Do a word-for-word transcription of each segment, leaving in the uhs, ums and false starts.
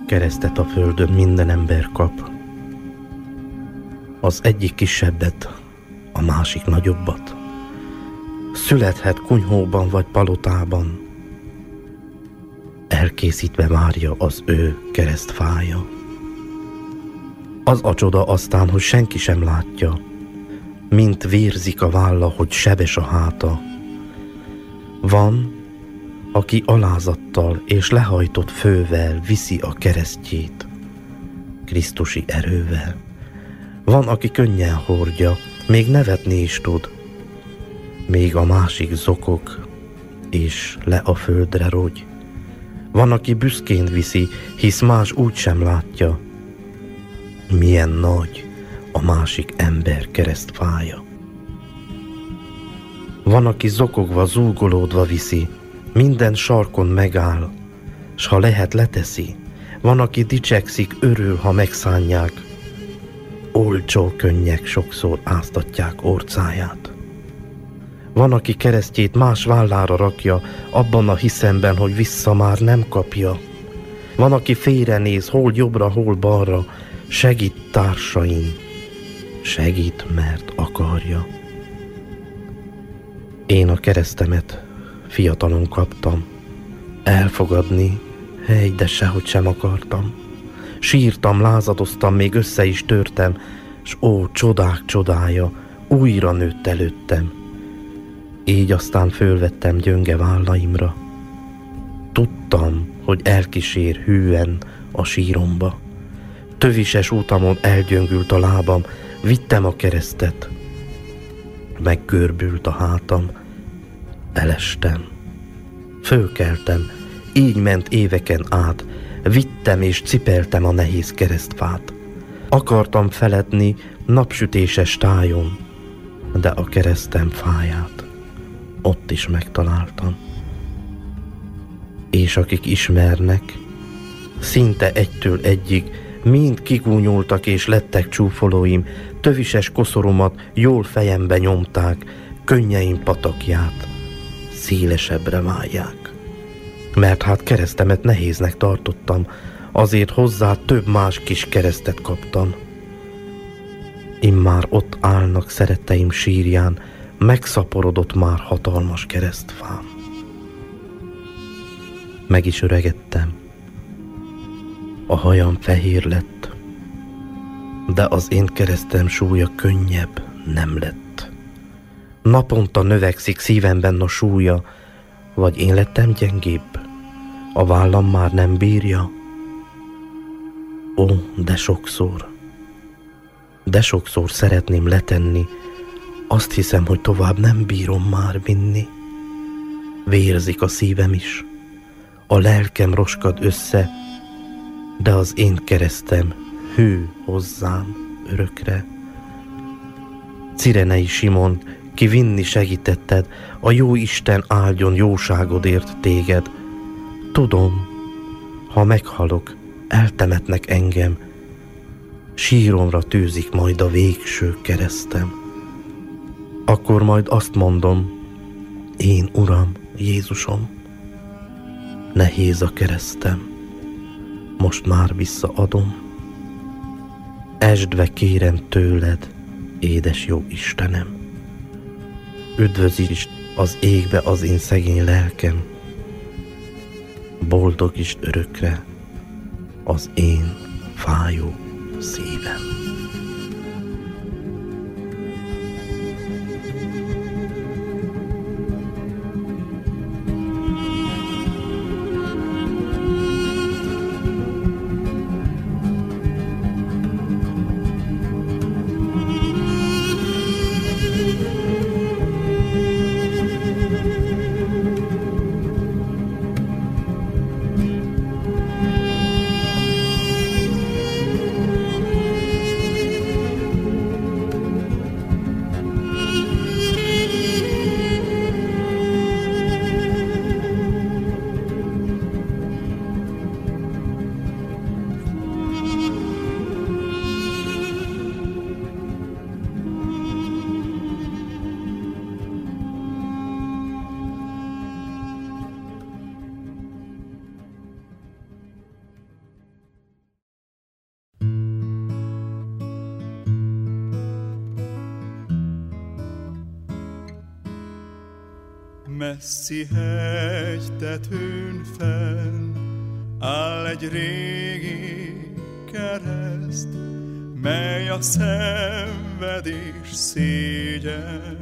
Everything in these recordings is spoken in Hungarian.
Keresztet a földön minden ember kap. Az egyik kisebbet, a másik nagyobbat. Születhet kunyhóban vagy palotában. Elkészítve várja az ő keresztfája. Az a csoda aztán, hogy senki sem látja, mint vérzik a válla, hogy sebes a háta. Van, aki alázattal és lehajtott fővel viszi a keresztjét, krisztusi erővel. Van, aki könnyen hordja, még nevetni is tud, még a másik zokog, és le a földre rogy. Van, aki büszkén viszi, hisz más úgy sem látja, milyen nagy a másik ember keresztfája. Van, aki zokogva, zúgolódva viszi, minden sarkon megáll, s ha lehet leteszi. Van, aki dicsekszik, örül, ha megszánják, olcsó könnyek sokszor áztatják orcáját. Van, aki keresztjét más vállára rakja, abban a hiszemben, hogy vissza már nem kapja. Van, aki félrenéz, hol jobbra, hol balra, segít társain, segít, mert akarja. Én a keresztemet fiatalon kaptam, elfogadni, hely, de sehogy sem akartam. Sírtam, lázadoztam, még össze is törtem, s ó, csodák csodája, újra nőtt előttem. Így aztán fölvettem gyönge vállaimra. Tudtam, hogy elkísér hűen a síromba. Tövises útamon elgyöngült a lábam, vittem a keresztet. Meggörbült a hátam, elestem. Fölkeltem, így ment éveken át, vittem és cipeltem a nehéz keresztfát. Akartam feledni napsütéses tájon, de a keresztem fáját ott is megtaláltam. És akik ismernek, szinte egytől egyig mind kigúnyoltak és lettek csúfolóim, tövises koszoromat jól fejembe nyomták, könnyeim patakját szélesebbre válják. Mert hát keresztemet nehéznek tartottam, azért hozzá több más kis keresztet kaptam. Immár ott állnak szeretteim sírján, megszaporodott már hatalmas keresztfám. Meg is öregedtem, a hajam fehér lett, de az én keresztem súlya könnyebb nem lett. Naponta növekszik szívemben a súlya, vagy én lettem gyengébb, a vállam már nem bírja. Ó, de sokszor, de sokszor szeretném letenni, azt hiszem, hogy tovább nem bírom már vinni. Vérzik a szívem is, a lelkem roskad össze, de az én keresztem hű hozzám örökre. Cirenei Simon, ki vinni segítetted, a jó Isten áldjon jóságodért téged. Tudom, ha meghalok, eltemetnek engem, síromra tűzik majd a végső keresztem. Akkor majd azt mondom, én Uram, Jézusom, nehéz a keresztem, most már visszaadom. Esdve kérem tőled, édes jó Istenem, üdvözítsd az égbe az én szegény lelkem, boldogítsd örökre az én fájó szívem. Messzi hegytetőn fenn áll egy régi kereszt, mely a szenvedés szégyen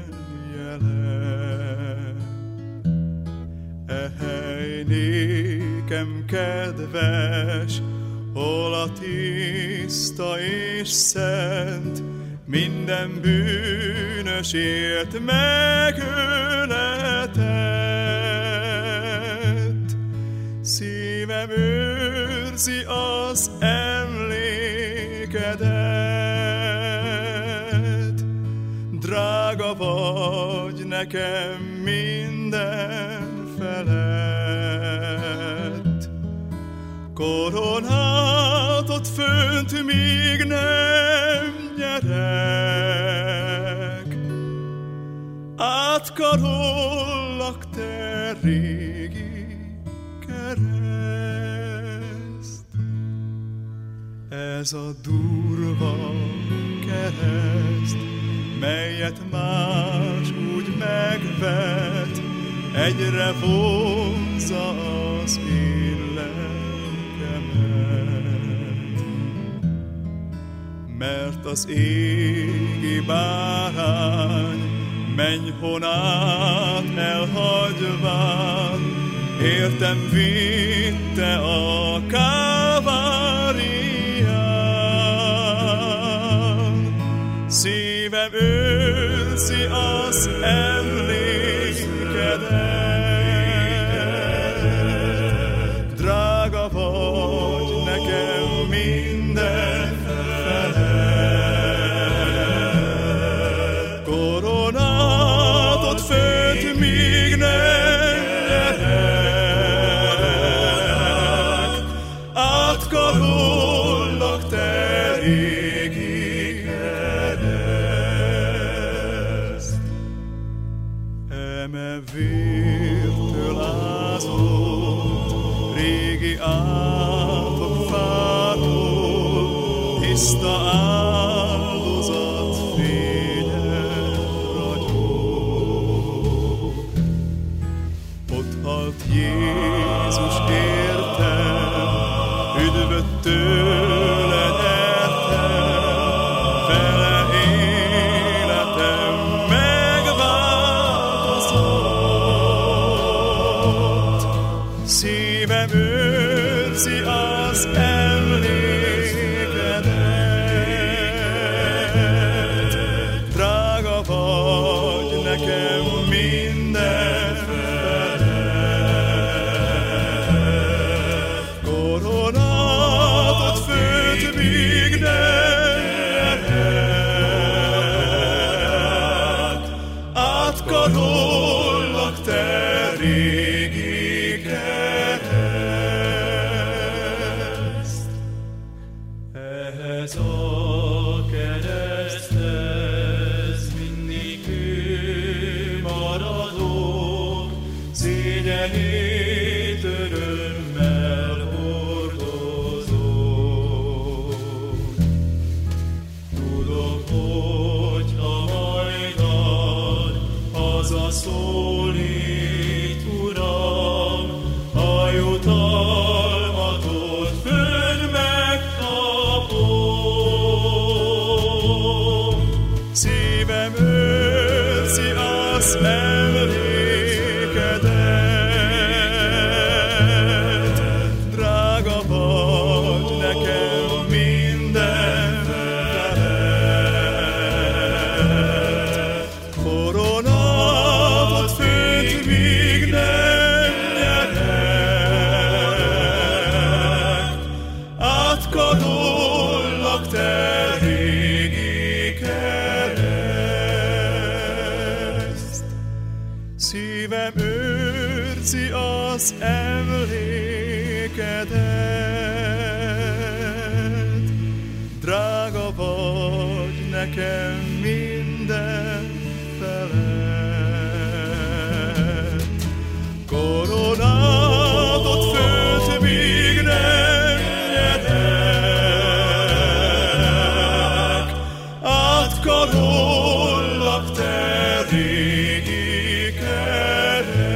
jele. E hely nékem kedves, hol a tiszta és szent, minden bűnösért megöletett. Szívem őrzi az emlékedet, drága vagy nekem minden felett. Koronátot fönt még nem nyerek, átkarollak te régi kereszt. Ez a durva kereszt, melyet más úgy megvet, egyre vonzza az én lelkemet. Mert az égi bárány mennyhonát elhagyván, értem vitte a Kávárián. Szívem őrzi az emlékedet, drága vagy nekem minden felett. Koronátot fönt még nem nyerek, átkarollak te régi kereszt. Eme vértől ázott régi átok fától, tiszta áldozat fényen ragyog. Ott halt Jézus értem, üdvöt tőle nyertem, vele életem megváltozott. Szívem őrzi az emlékedet, drága vagy nekem minden felett. Koronátot fönt még nem nyerek, átkarollak te régi kereszt. Ehhez a kereszthez mindig ő maradok, szégyenét örömmel hordozom. Tudom, hogy ha majdan hazaszólít, Uram, a jutalmatot fönn megkapom. Szívem őrzi az emlékedet, drága vagy nekem minden felett. Koronátot fönt még nem nyerek, átkarollak te régi kereszt. Szívem őrzi az emlékedet, drága vagy nekem minden felett. Koronátot fönt még nem nyerek, átkarollak te régi kereszt.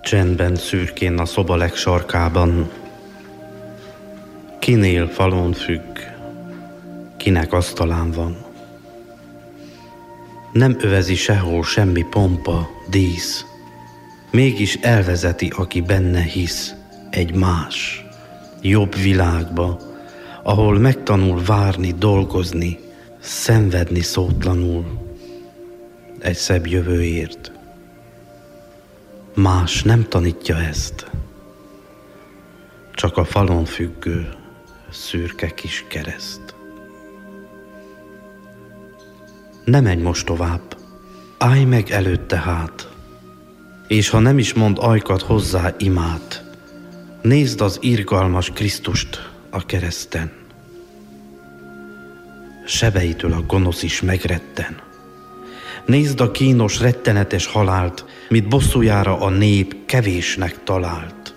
Csendben szürkén a szoba legsarkában, kinél falon függ, kinek asztalán van. Nem övezi sehol semmi pompa, dísz, mégis elvezeti, aki benne hisz, egy más, jobb világba, ahol megtanul várni, dolgozni, szenvedni szótlanul egy szebb jövőért. Más nem tanítja ezt, csak a falon függő szürke kis kereszt. Ne menj most tovább, állj meg előtte hát, és ha nem is mond ajkat hozzá imát, nézd az irgalmas Krisztust a kereszten. Sebeitől a gonosz is megretten. Nézd a kínos, rettenetes halált, mit bosszújára a nép kevésnek talált.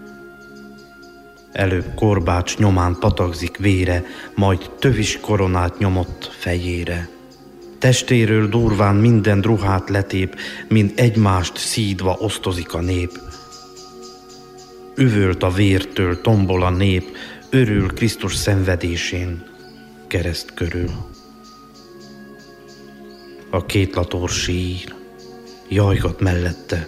Előbb korbács nyomán patakzik vére, majd tövis koronát nyomott fejére. Testéről durván minden ruhát letép, mint egymást szídva osztozik a nép. Üvölt a vértől, tombol a nép, örül Krisztus szenvedésén, kereszt körül. A kétlator sír, jajgat mellette.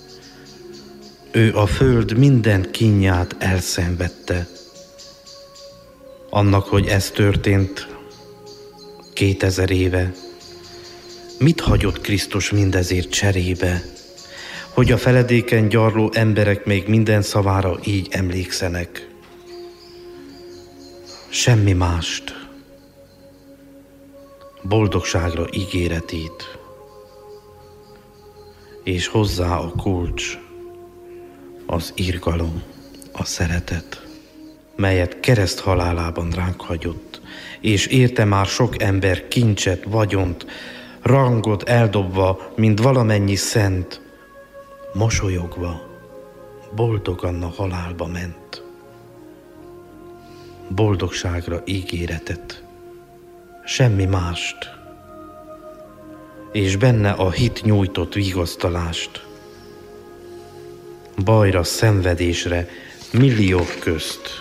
Ő a föld minden kínját elszenvedte. Annak, hogy ez történt kétezer éve, mit hagyott Krisztus mindezért cserébe, hogy a feledéken gyarló emberek még minden szavára így emlékszenek? Semmi mást, boldogságra ígéretét, és hozzá a kulcs, az irgalom, a szeretet, melyet kereszt halálában ránk hagyott, és érte már sok ember kincset, vagyont, rangot eldobva, mint valamennyi szent, mosolyogva, boldogan a halálba ment. Boldogságra ígéretet, semmi mást, és benne a hit nyújtott vigasztalást. Bajra, szenvedésre, milliók közt,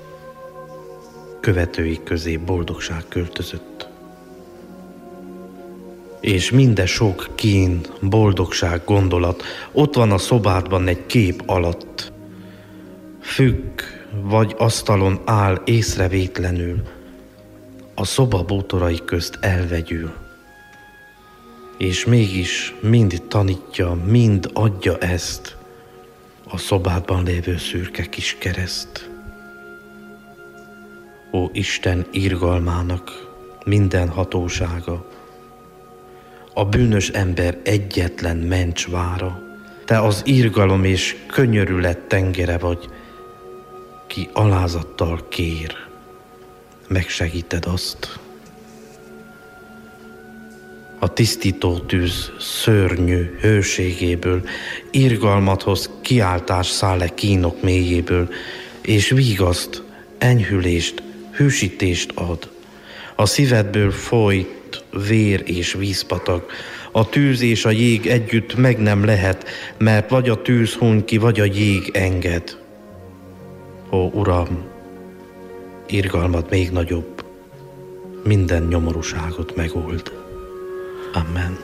követői közé boldogság költözött. És minden sok kín, boldogság, gondolat ott van a szobádban egy kép alatt. Függ, vagy asztalon áll észrevétlenül, a szoba bútorai közt elvegyül. És mégis mind tanítja, mind adja ezt, a szobádban lévő szürke kis kereszt. Ó Isten irgalmának minden hatósága, a bűnös ember egyetlen mencsvára, te az irgalom és könyörület tengere vagy, ki alázattal kér, megsegíted azt. A tisztító tűz szörnyű hőségéből, irgalmathoz kiáltás száll le kínok mélyéből, és vigaszt, enyhülést, hűsítést ad. A szívedből folyt vér és vízpatak, a tűz és a jég együtt meg nem lehet, mert vagy a tűz huny ki, vagy a jég enged. Ó, Uram, irgalmad még nagyobb, minden nyomorúságot megold. Amen.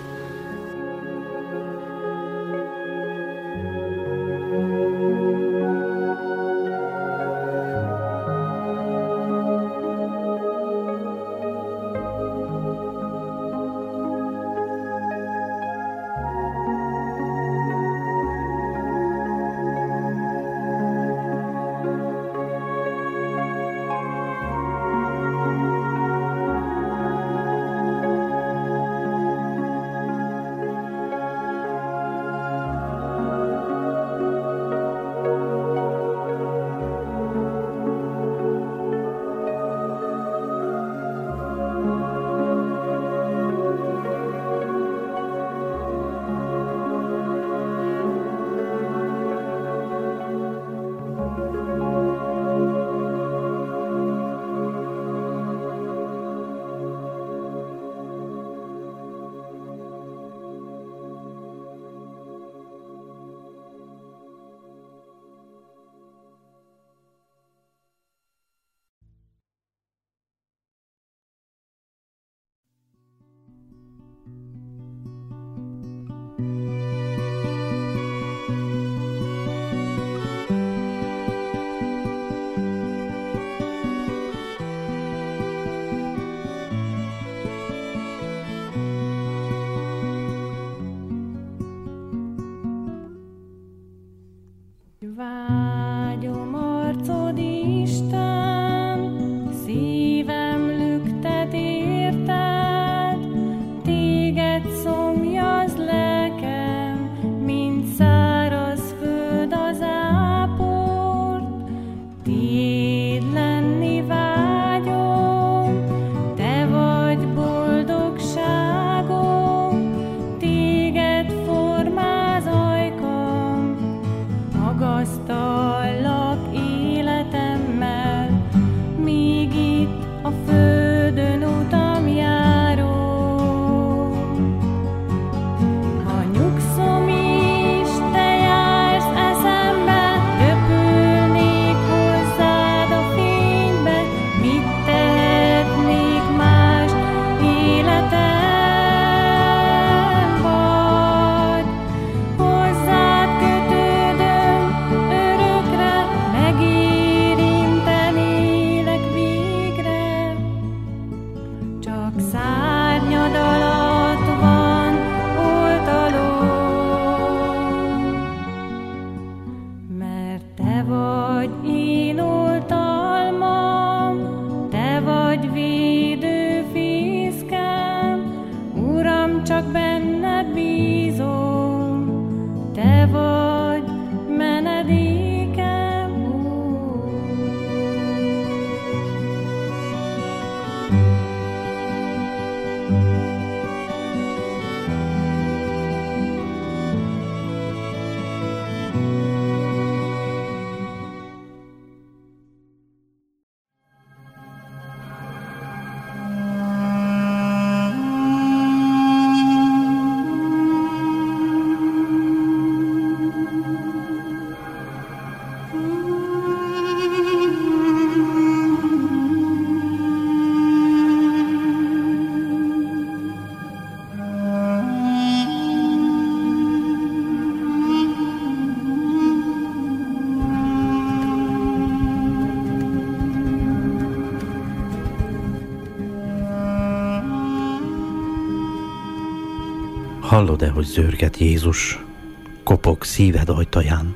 Hallod-e, hogy zörget Jézus, kopog szíved ajtaján?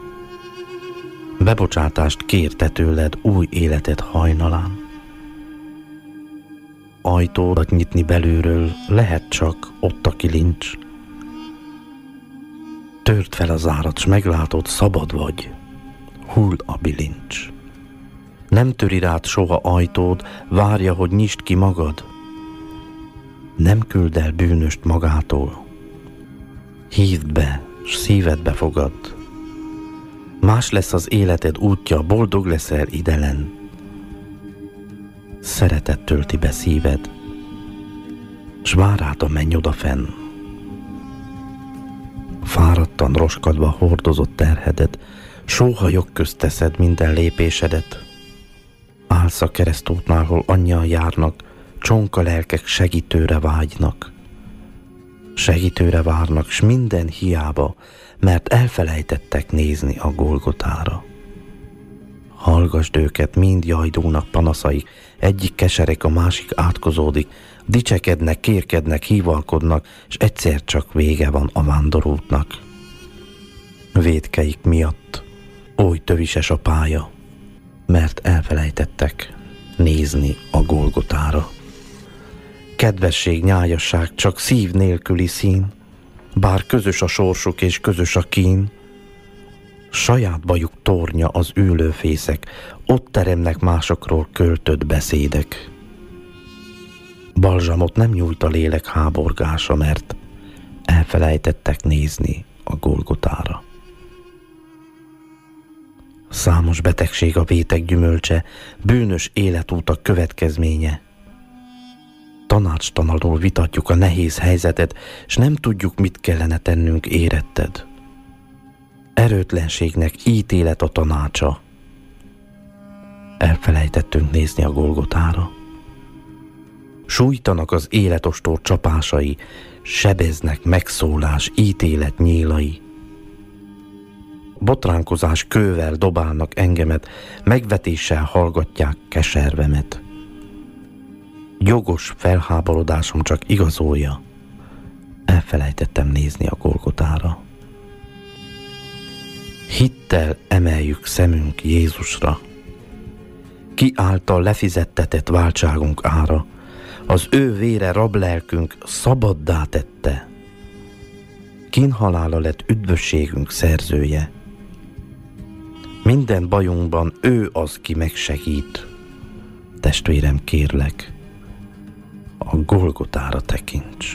Bebocsátást kérte tőled új életed hajnalán. Ajtódat nyitni belülről lehet csak ott a kilincs. Törd fel az árat, s meglátod, szabad vagy, hull a bilincs. Nem töri rád soha ajtód, várja, hogy nyisd ki magad. Nem küld el bűnöst magától. Hívd be, s szívedbe fogad. Más lesz az életed útja, boldog leszel idelen. Szeretet tölti be szíved, s vár rád a menny odafenn. Fáradtan roskadva hordozott terhedet, sóhajok közt teszed minden lépésedet. Állsz a keresztútnál, hol annyian járnak, csonka lelkek segítőre vágynak. Segítőre várnak, s minden hiába, mert elfelejtettek nézni a Golgotára. Hallgasd őket, mind jajdónak panaszaik, egyik keserek, a másik átkozódik, dicsekednek, kérkednek, hívalkodnak, és egyszer csak vége van a vándorútnak. Vétkeik miatt oly tövises a pálya, mert elfelejtettek nézni a Golgotára. Kedvesség, nyájasság, csak szív nélküli szín, bár közös a sorsuk és közös a kín. Saját bajuk tornya az ülőfészek, ott teremnek másokról költött beszédek. Balzsamot nem nyújt a lélek háborgása, mert elfelejtettek nézni a Golgotára. Számos betegség a vétek gyümölcse, bűnös életútak következménye. Tanácstalanul vitatjuk a nehéz helyzetet, s nem tudjuk, mit kellene tennünk, éretted. Erőtlenségnek ítélet a tanácsa. Elfelejtettünk nézni a Golgotára. Sújtanak az életostor csapásai, sebeznek megszólás, ítélet nyílai. Botránkozás kővel dobálnak engemet, megvetéssel hallgatják keservemet. Jogos felháborodásom csak igazolja, elfelejtettem nézni a Golgotára. Hittel emeljük szemünk Jézusra, ki által lefizettetett váltságunk ára, az ő vére rablelkünk szabaddá tette, kínhalála lett üdvösségünk szerzője. Minden bajunkban ő az, ki megsegít. Testvérem, kérlek, a Golgotára tekints.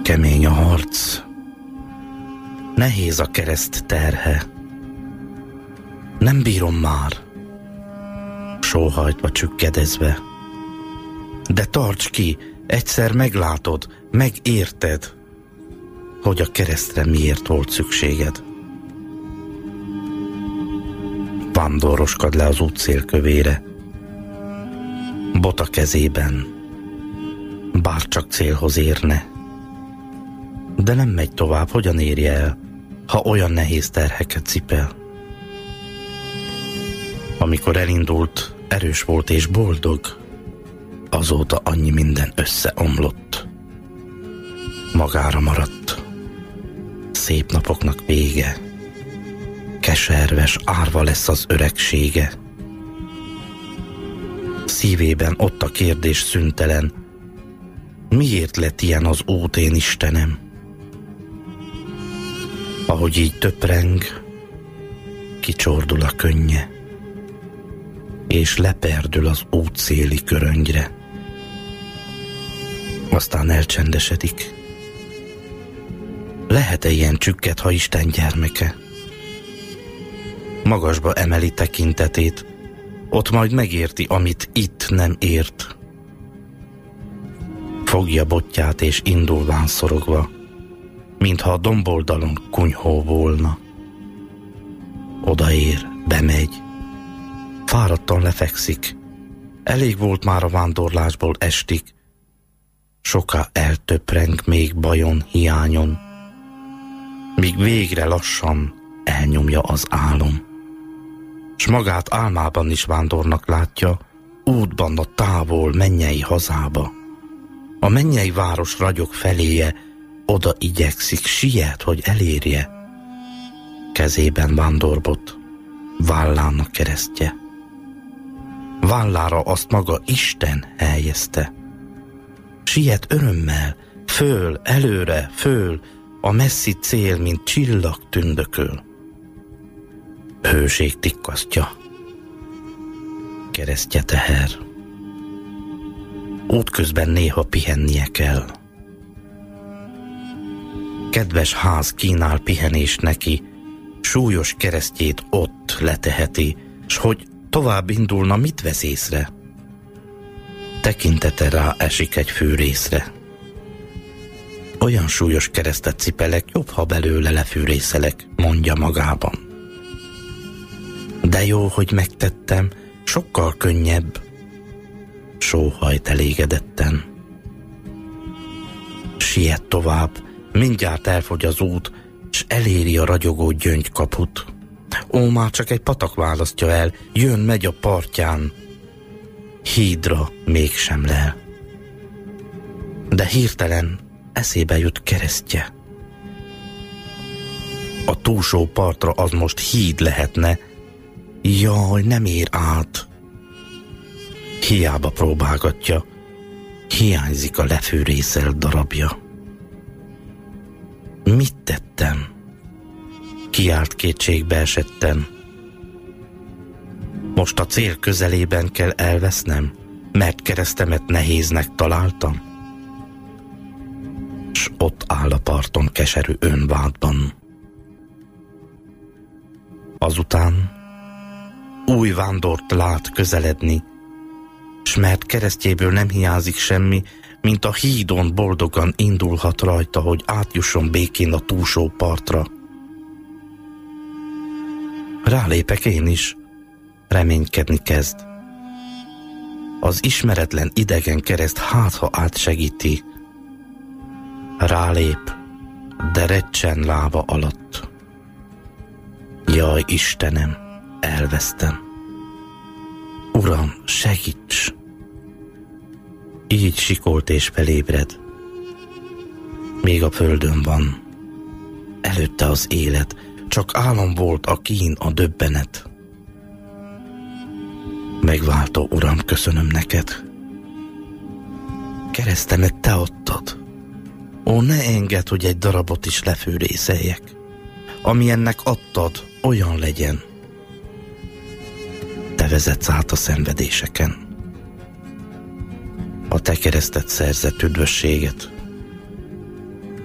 Kemény a harc, nehéz a kereszt terhe. Nem bírom már, sóhajtva csükkedezve. De tarts ki, egyszer meglátod, megérted, hogy a keresztre miért volt szükséged. Vándoroskad le az út szélkövére, bota kezében, bár csak célhoz érne. De nem megy tovább, hogyan érje el, ha olyan nehéz terheket cipel. Amikor elindult, erős volt és boldog, azóta annyi minden összeomlott. Magára maradt, szép napoknak vége, keserves árva lesz az öregsége. Szívében ott a kérdés szüntelen, miért lett ilyen az út, én Istenem? Ahogy így töpreng, kicsordul a könnye, és leperdül az útszéli köröngyre. Aztán elcsendesedik. Lehet-e ilyen csükket, ha Isten gyermeke? Magasba emeli tekintetét, ott majd megérti, amit itt nem ért. Fogja botját és indulván szorogva, mintha a domboldalon kunyhó volna. Odaér, bemegy, fáradtan lefekszik. Elég volt már a vándorlásból estig. Soká eltöpreng még bajon, hiányon, míg végre lassan elnyomja az álom. S magát álmában is vándornak látja, útban a távol mennyei hazába. A mennyei város ragyog feléje, oda igyekszik, siet, hogy elérje. Kezében vándorbot, vállán a keresztje. Vállára azt maga Isten helyezte. Siet örömmel, föl, előre, föl, a messzi cél, mint csillag tündököl. Hőség tikkasztja, keresztje teher. Útközben néha pihennie kell. Kedves ház kínál pihenést neki, súlyos keresztjét ott leteheti, s hogy tovább indulna, mit vesz észre? Tekintete rá esik egy fűrészre. Olyan súlyos keresztet cipelek, jobb, ha belőle lefűrészelek, mondja magában. De jó, hogy megtettem, sokkal könnyebb, sóhajt elégedetten. Siet tovább, mindjárt elfogy az út, s eléri a ragyogó gyöngykaput. Ó, már csak egy patak választja el, jön, megy a partján, hídra mégsem lel. De hirtelen eszébe jut keresztje. A túlsó partra az most híd lehetne, jaj, nem ér át. Hiába próbálgatja, hiányzik a lefűrészelt darabja. Mit tettem? Kiált kétségbe esetten. Most a cél közelében kell elvesznem, mert keresztemet nehéznek találtam? S ott áll a parton keserű önvádban. Azután új vándort lát közeledni, s mert keresztjéből nem hiányzik semmi, mint a hídon boldogan indulhat rajta, hogy átjusson békén a túlsó partra. Rálépek én is, reménykedni kezd. Az ismeretlen idegen kereszt hát, ha átsegíti. Rálép, de recsen lába alatt. Jaj, Istenem, elvesztem. Uram, segíts! Így sikolt és felébred. Még a földön van. Előtte az élet, csak álom volt a kín, a döbbenet. Megváltó Uram, köszönöm neked. Keresztemet te adtad. Ó, ne engedd, hogy egy darabot is lefűrészeljek. Ami ennek adtad, olyan legyen. Te vezetsz át a szenvedéseken. A te kereszted szerzett üdvösséget.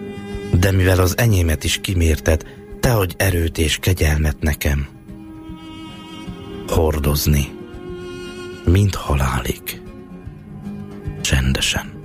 De mivel az enyémet is kimérted, te adj erőt és kegyelmet nekem. Hordozni, mint halálig, csendesen.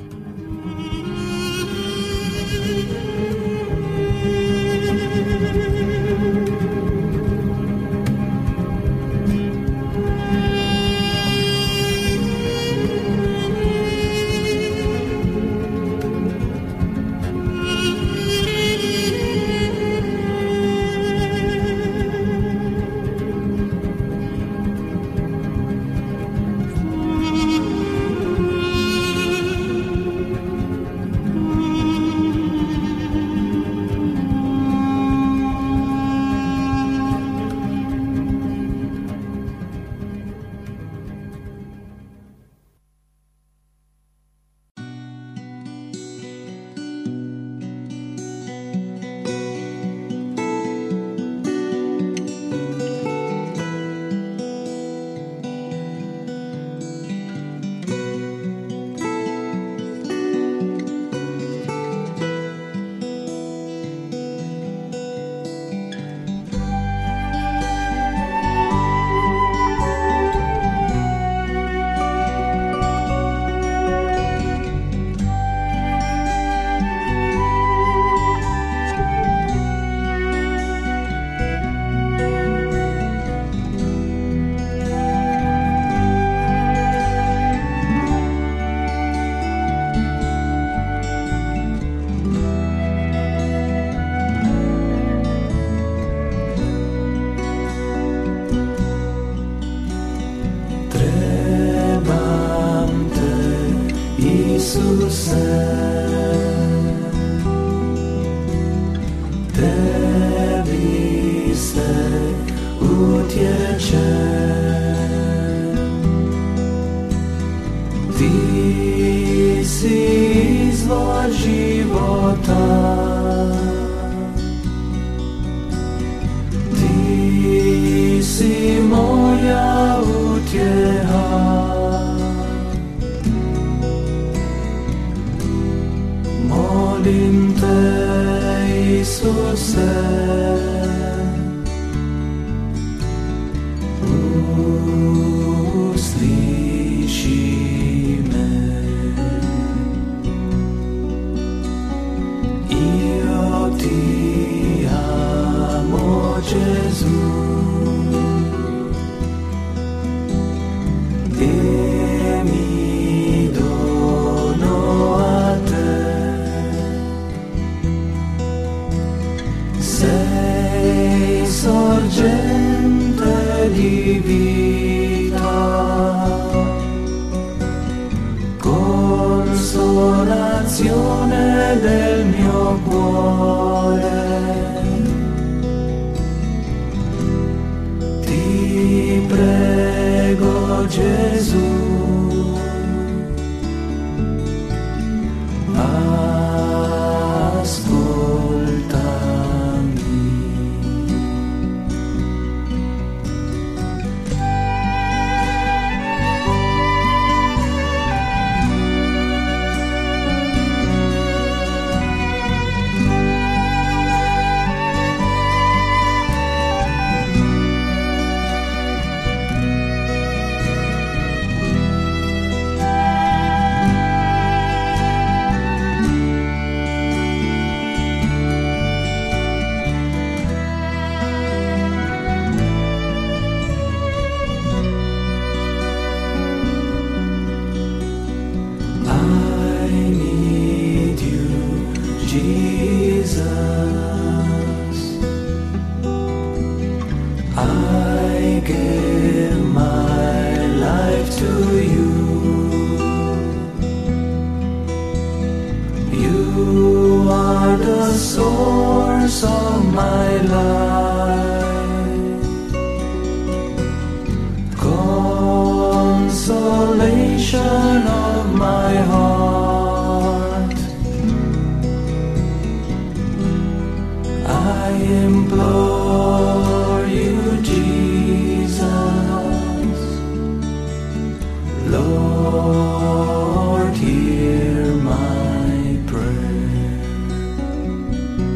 Lord, hear my prayer.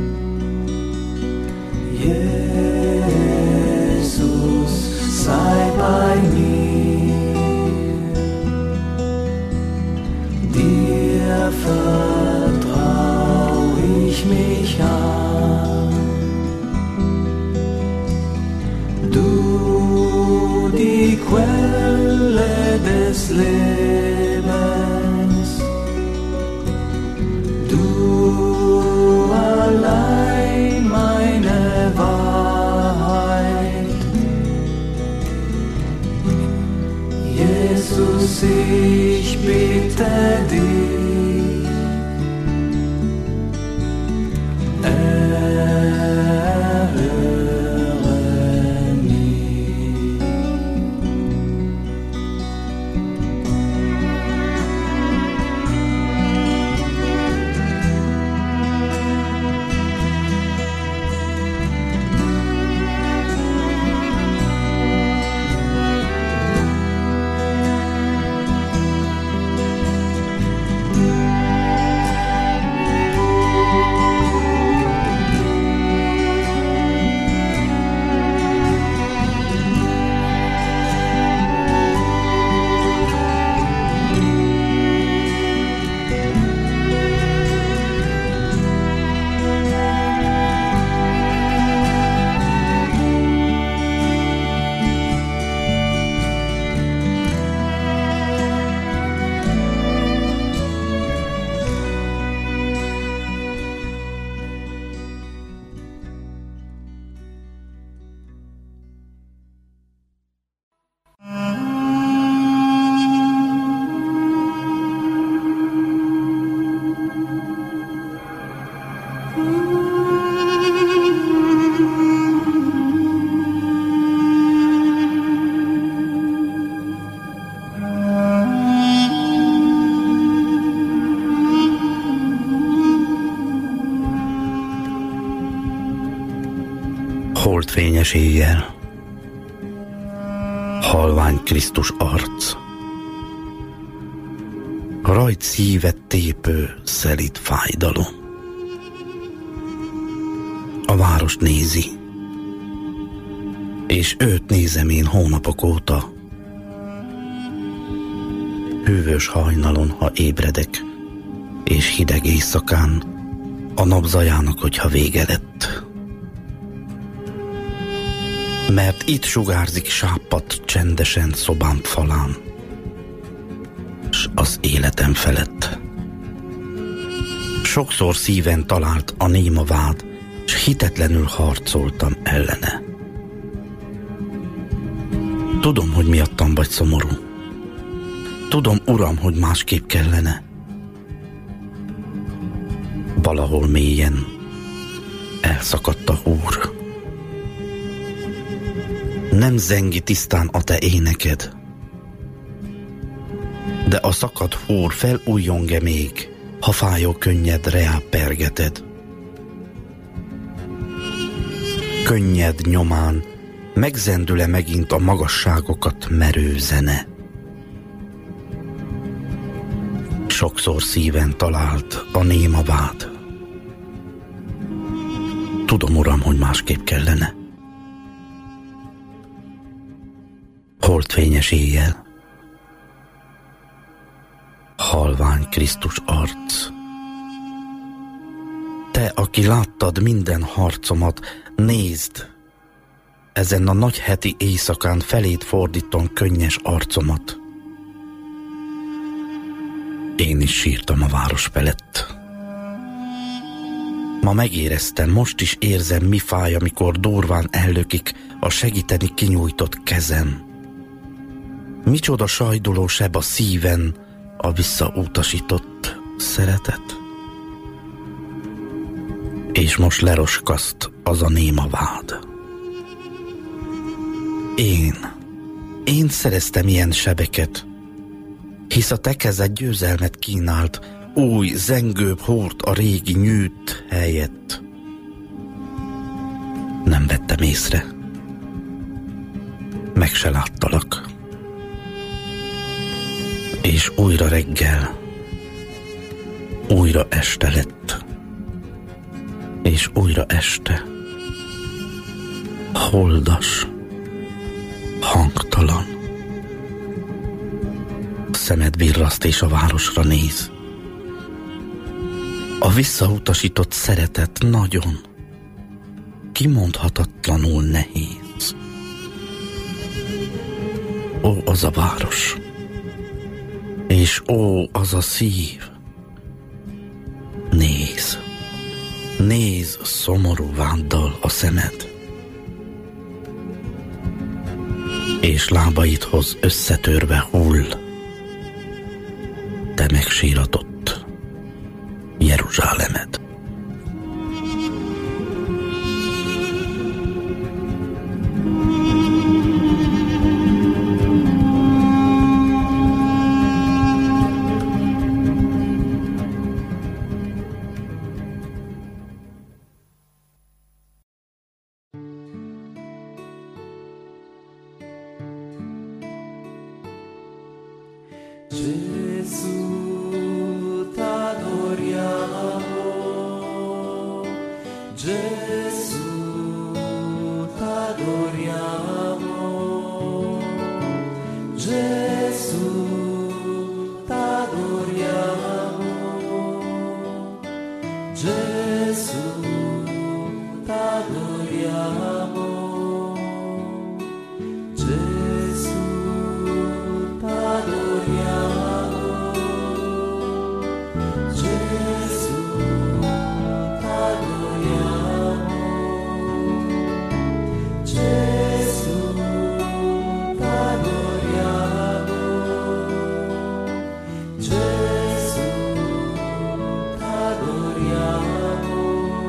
Holdfényes éjjel, halvány Krisztus arc, rajt szívet tépő szelíd fájdalom. A város nézi, és őt nézem én hónapok óta. Hűvös hajnalon, ha ébredek, és hideg éjszakán, a napzajának, hogyha vége lett. Mert itt sugárzik sápadt csendesen szobám falán, s az életem felett. Sokszor szíven talált a néma vád, s hitetlenül harcoltam ellene. Tudom, hogy miattam vagy szomorú. Tudom, Uram, hogy másképp kellene. Valahol mélyen elszakadt a húr. Nem zengi tisztán a te éneked, de a szakadt húr felújjong-e még, ha fájó könnyed reá pergeted. Könnyed nyomán megzendül-e megint a magasságokat merő zene? Sokszor szíven talált a néma vád. Tudom, Uram, hogy másképp kellene. Holdfényes éjjel, halvány Krisztus arc. Te, aki láttad minden harcomat, nézd, ezen a nagy heti éjszakán feléd fordítom könnyes arcomat. Én is sírtam a város felett. Ma megéreztem, most is érzem, mi fáj, amikor durván ellökik a segíteni kinyújtott kezem. Micsoda sajduló seb a szíven a visszautasított szeretet. És most leroskaszt az a néma vád. Én, én szereztem ilyen sebeket, hisz a te kezed győzelmet kínált, új, zengőbb húrt a régi nyűjt helyett. Nem vettem észre, meg se láttalak. És újra reggel, újra este lett, és újra este, holdas, hangtalan. Szemed virraszt és a városra néz. A visszautasított szeretet nagyon, kimondhatatlanul nehéz. Ó, az a város, és ó, az a szív. Néz, néz szomorú váddal a szemed, és lábaidhoz összetörve hull, te megsíratott Jeruzsálemed. Gesù t'adoriamo.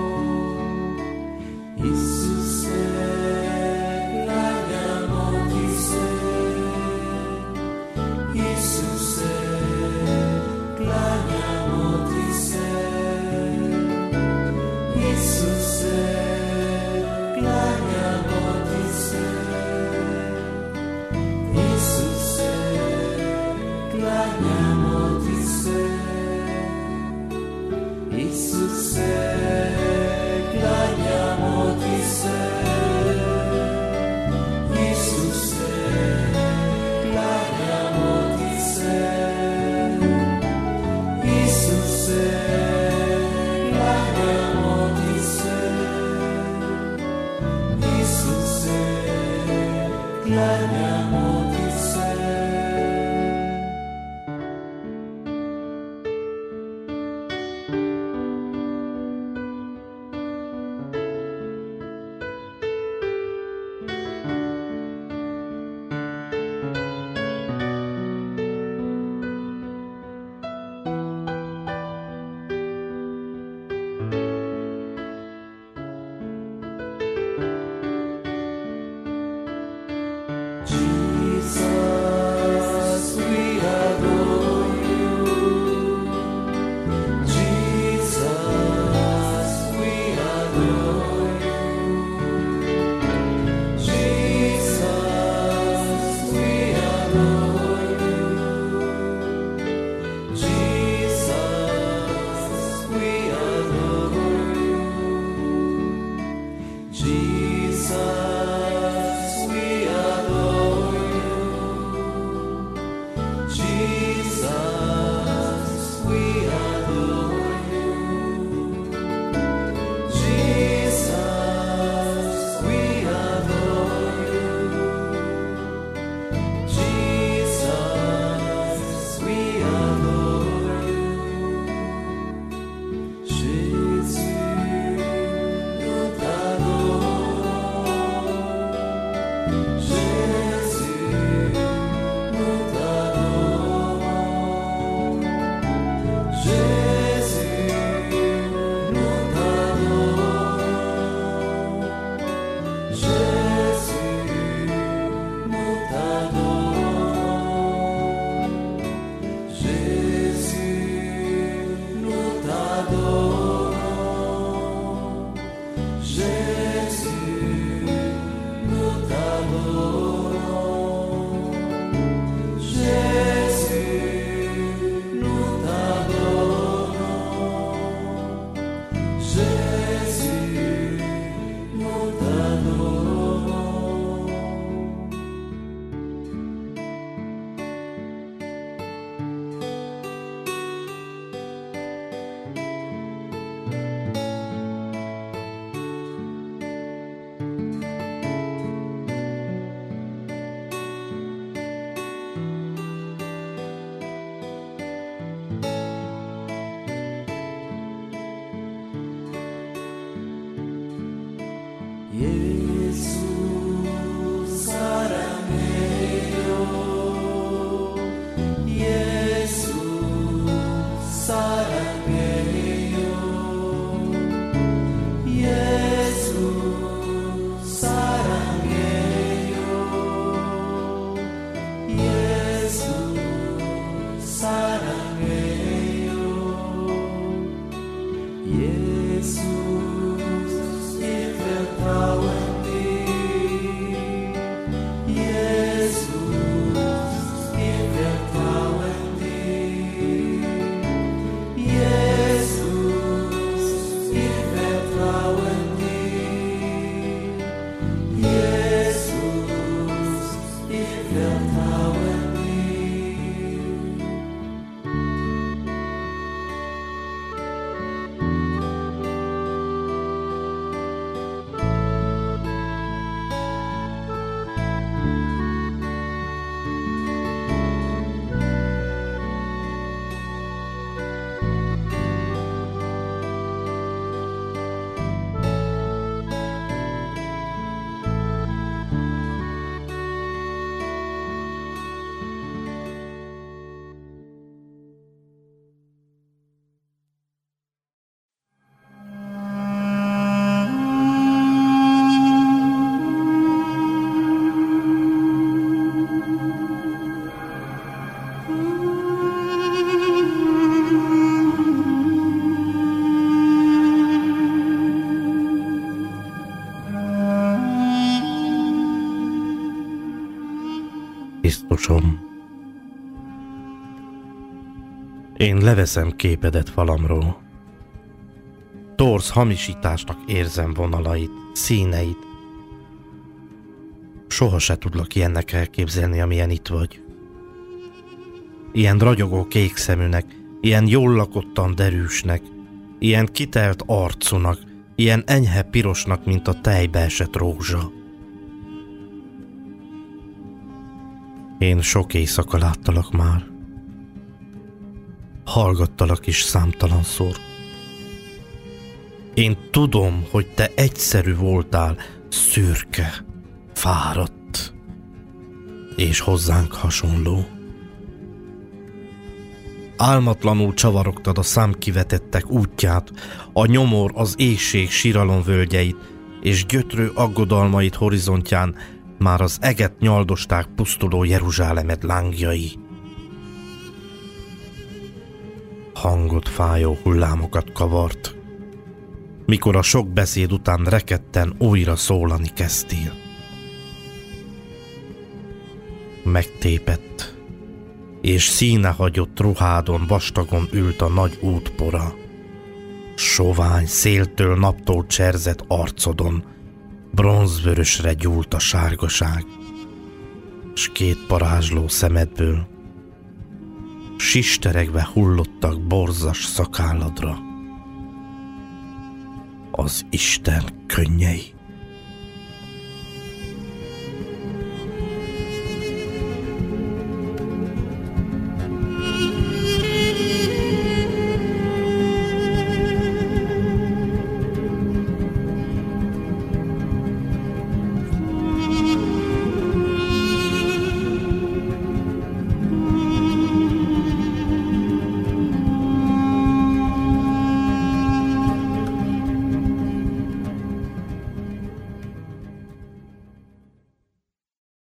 Krisztusom, én leveszem képedet falamról. Torz hamisításnak érzem vonalait, színeit. Soha se tudlak ilyennek elképzelni, amilyen itt vagy. Ilyen ragyogó kék szeműnek, ilyen jól lakottan derűsnek, ilyen kitelt arcúnak, ilyen enyhe pirosnak, mint a tejbe esett rózsa. Én sok éjszaka láttalak már. Hallgattalak is számtalanszor. Én tudom, hogy te egyszerű voltál, szürke, fáradt, és hozzánk hasonló. Álmatlanul csavarogtad a számkivetettek útját, a nyomor az éhség síralomvölgyeit, és gyötrő aggodalmait horizontján már az eget nyaldosták pusztuló Jeruzsálemed lángjai. Hangod fájó hullámokat kavart, mikor a sok beszéd után rekedten újra szólani kezdtél. Megtépett, és színe hagyott ruhádon vastagon ült a nagy útpora. Sovány, széltől, naptól cserzett arcodon bronzvörösre gyúlt a sárgaság, s két parázsló szemedből sisteregve hullottak borzas szakálladra az Isten könnyei.